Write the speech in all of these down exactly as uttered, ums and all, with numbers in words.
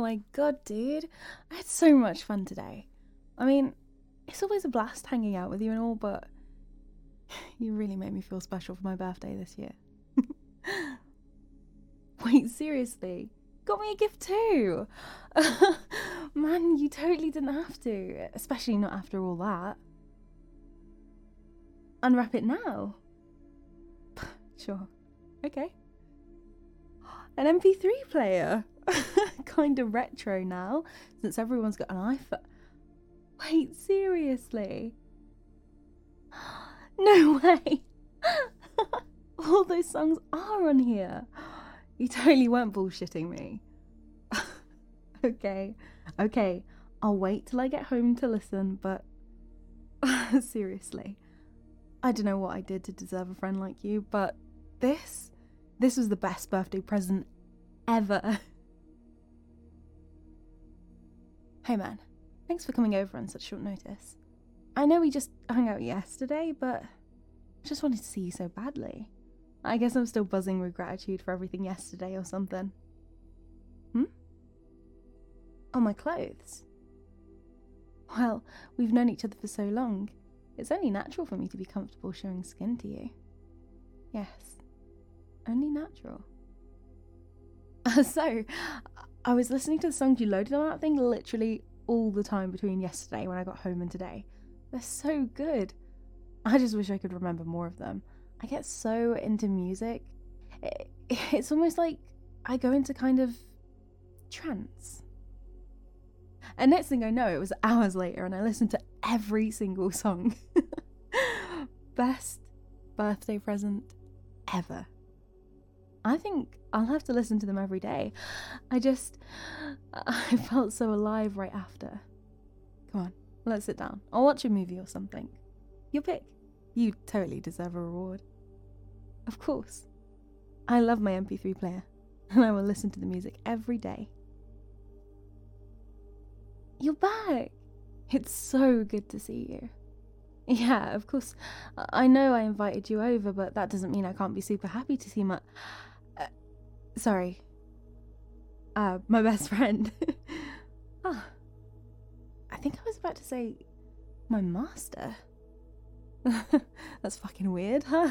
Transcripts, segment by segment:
my god, dude. I had so much fun today. I mean, it's always a blast hanging out with you and all, but you really made me feel special for my birthday this year. Wait, seriously? Got me a gift too? Man, you totally didn't have to, especially not after all that. Unwrap it now. Sure. Okay. An M P three player. Kinda retro now, since everyone's got an iPhone. Wait, seriously? No way. All those songs are on here. You totally weren't bullshitting me. Okay, okay. I'll wait till I get home to listen, but seriously. I don't know what I did to deserve a friend like you, but this, this was the best birthday present ever. Hey man, thanks for coming over on such short notice. I know we just hung out yesterday, but I just wanted to see you so badly. I guess I'm still buzzing with gratitude for everything yesterday or something. Hmm? Oh, my clothes? Well, we've known each other for so long. It's only natural for me to be comfortable showing skin to you. Yes, only natural. Uh, so, I was listening to the songs you loaded on that thing literally all the time between yesterday when I got home and today. They're so good. I just wish I could remember more of them. I get so into music. It, it's almost like I go into kind of trance. And next thing I know, it was hours later and I listened to every single song. Best birthday present ever. I think I'll have to listen to them every day. I just, I felt so alive right after. Come on, let's sit down. I'll watch a movie or something. Your pick. You totally deserve a reward. Of course. I love my M P three player, and I will listen to the music every day. You're back! It's so good to see you. Yeah, of course, I know I invited you over, but that doesn't mean I can't be super happy to see my... Uh, sorry. Uh, my best friend. Ah. I think I was about to say my master. That's fucking weird, huh?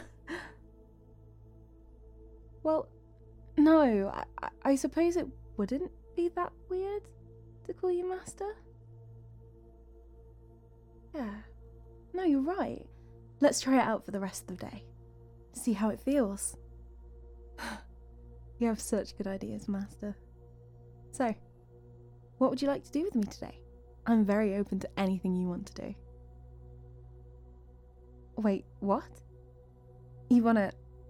Well, no, I, I suppose it wouldn't be that weird to call you master. Yeah. No, you're right. Let's try it out for the rest of the day. See how it feels. You have such good ideas, master. So, what would you like to do with me today? I'm very open to anything you want to do. Wait, what? You wanna...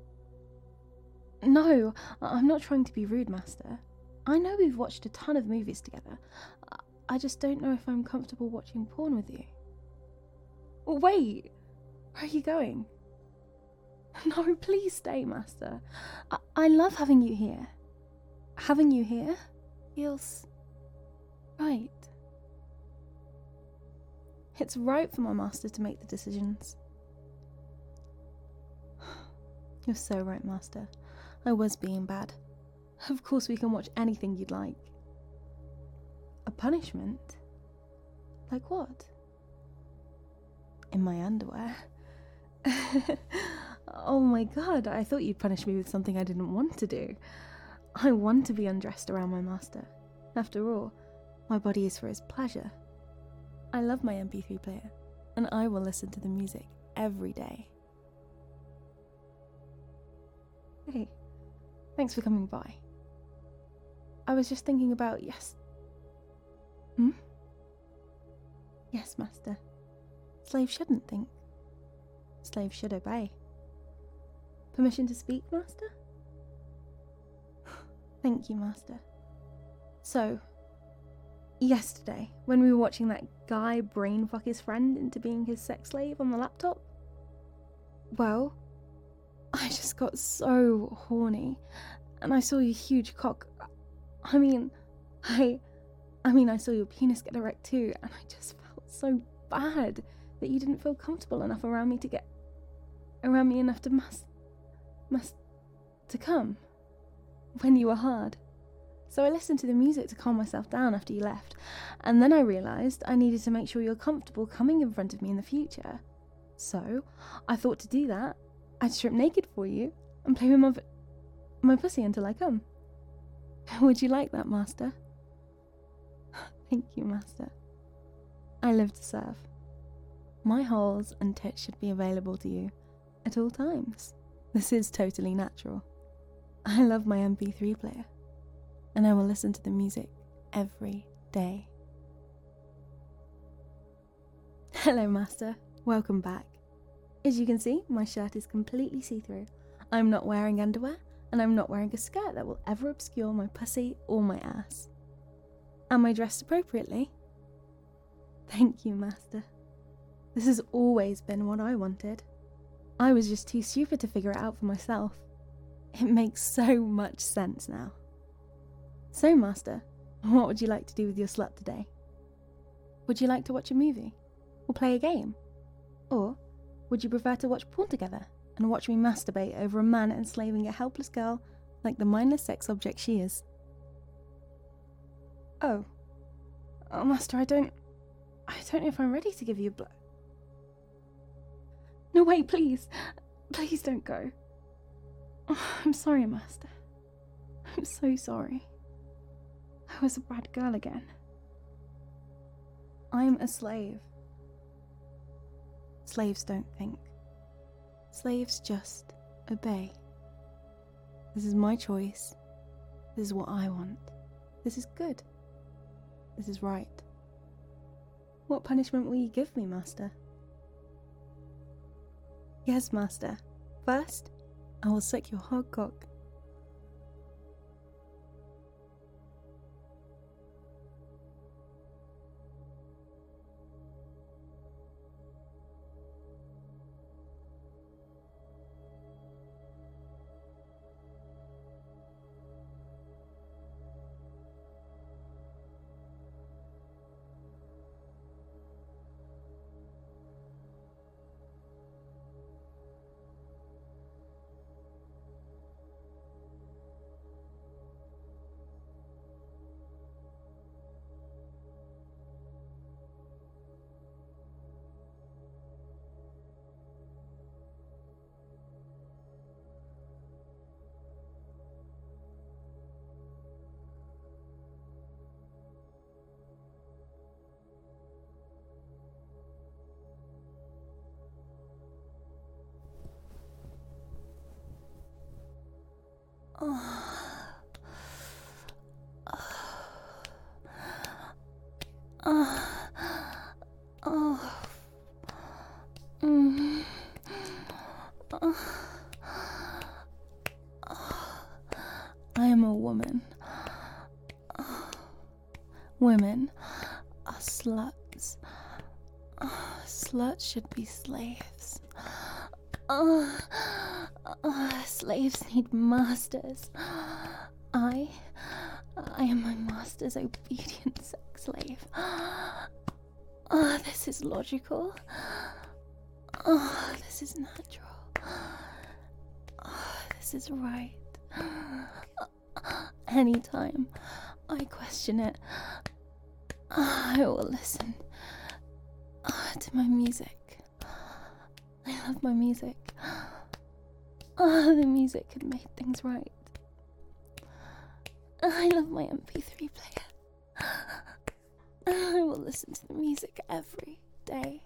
No, I'm not trying to be rude, master. I know we've watched a ton of movies together. I just don't know if I'm comfortable watching porn with you. Wait, where are you going? No, please stay, master. I, I love having you here. Having you here feels right. It's right for my master to make the decisions. You're so right, master. I was being bad. Of course we can watch anything you'd like. A punishment? Like what? In my underwear. Oh my god, I thought you'd punish me with something I didn't want to do. I want to be undressed around my master. After all, my body is for his pleasure. I love my M P three player, and I will listen to the music every day. Hey, thanks for coming by. I was just thinking about yes. Hmm? Yes, master. Slaves shouldn't think. Slaves should obey. Permission to speak, master? Thank you, master. So, yesterday, when we were watching that guy brainfuck his friend into being his sex slave on the laptop, well, I just got so horny, and I saw your huge cock. I mean, I, I mean, I saw your penis get erect too, and I just felt so bad that you didn't feel comfortable enough around me to get, around me enough to must, must, to come, when you were hard. so I listened to the music to calm myself down after you left, and then I realised I needed to make sure you're comfortable coming in front of me in the future. So, I thought to do that, I'd strip naked for you and play with my, my pussy until I come. Would you like that, Master? Thank you, Master. I live to serve. My holes and tits should be available to you at all times. This is totally natural. I love my M P three player, and I will listen to the music every day. Hello, Master. Welcome back. As you can see, my shirt is completely see-through. I'm not wearing underwear, and I'm not wearing a skirt that will ever obscure my pussy or my ass. Am I dressed appropriately? Thank you, Master. This has always been what I wanted. I was just too stupid to figure it out for myself. It makes so much sense now. So, Master, what would you like to do with your slut today? Would you like to watch a movie? Or play a game? Or would you prefer to watch porn together and watch me masturbate over a man enslaving a helpless girl like the mindless sex object she is? Oh. Oh, Master, I don't... I don't know if I'm ready to give you a blow. No, wait, please. Please don't go. Oh, I'm sorry, Master. I'm so sorry. I was a bad girl again. I'm a slave. Slaves don't think. Slaves just obey. This is my choice. This is what I want. This is good. This is right. What punishment will you give me, Master? Yes, Master. First, I will suck your hot cock. Oh. Oh. Oh. Mm. Oh. I am a woman. Oh. Women are sluts. Oh, sluts should be slaves. Oh. Oh, slaves need masters. I, I am my master's obedient sex slave. Oh, this is logical. Oh, this is natural. Oh, this is right. Anytime I question it, I will listen to my music. I love my music. Oh, the music could make things right. I love my M P three player. I will listen to the music every day.